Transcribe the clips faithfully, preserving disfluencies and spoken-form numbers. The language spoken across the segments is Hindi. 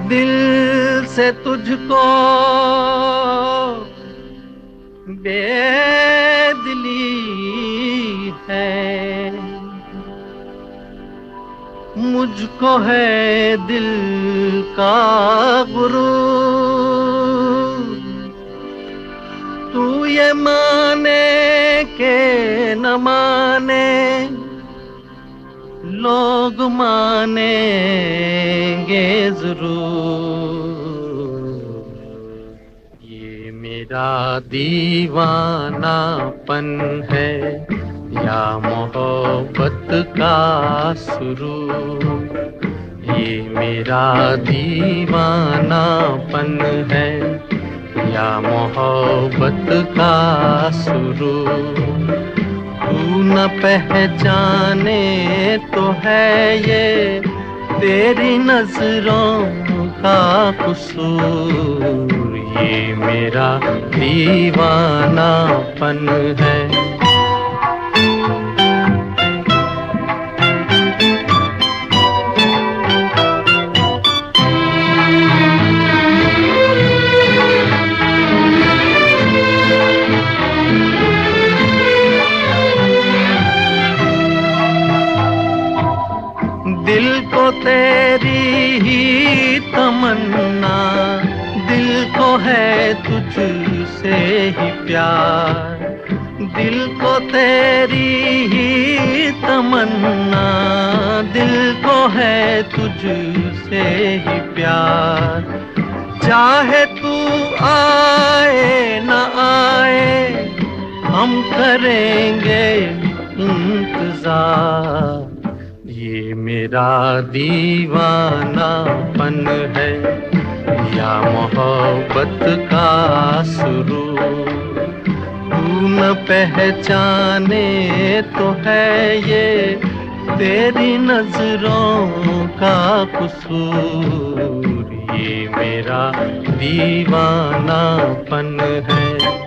दिल से तुझको बेदिली है, मुझको है दिल का गुरूर। तू ये माने के न माने, लोग मानेंगे जरूर। ये मेरा दीवानापन है या मोहब्बत का सुरूर। ये मेरा दीवानापन है या मोहब्बत का सुरूर। तू न पहचाने तो है ये तेरी नजरों का कसूर। ये मेरा दीवानापन है। दिल को तेरी ही तमन्ना, दिल को है तुझसे ही प्यार। दिल को तेरी ही तमन्ना, दिल को है तुझसे ही प्यार। चाहे तू आए न आए, हम करेंगे इंतजार। ये मेरा दीवानापन है या मोहब्बत का सुरूर। तू न पहचाने तो है ये तेरी नजरों का कसूर। ये मेरा दीवानापन है।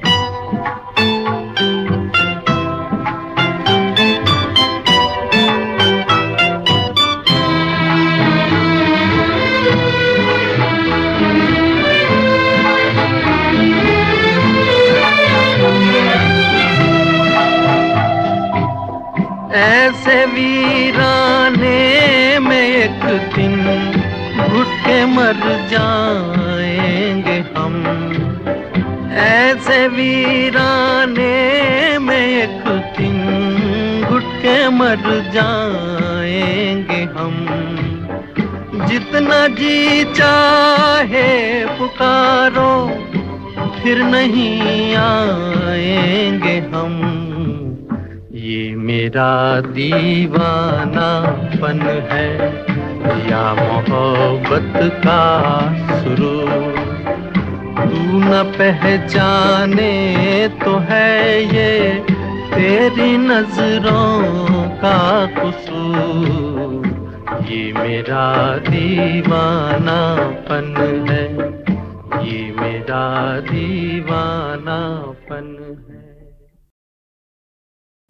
ऐसे वीराने में एक दिन घुट के मर जाएंगे हम। ऐसे वीराने में एक दिन घुट के मर जाएंगे हम। जितना जी चाहे पुकारो, फिर नहीं आएंगे हम। ये मेरा दीवानापन है या मोहब्बत का सुरूर। तू न पहचाने तो है ये तेरी नजरों का कसूर। ये मेरा दीवानापन है, ये मेरा दीवानापन है।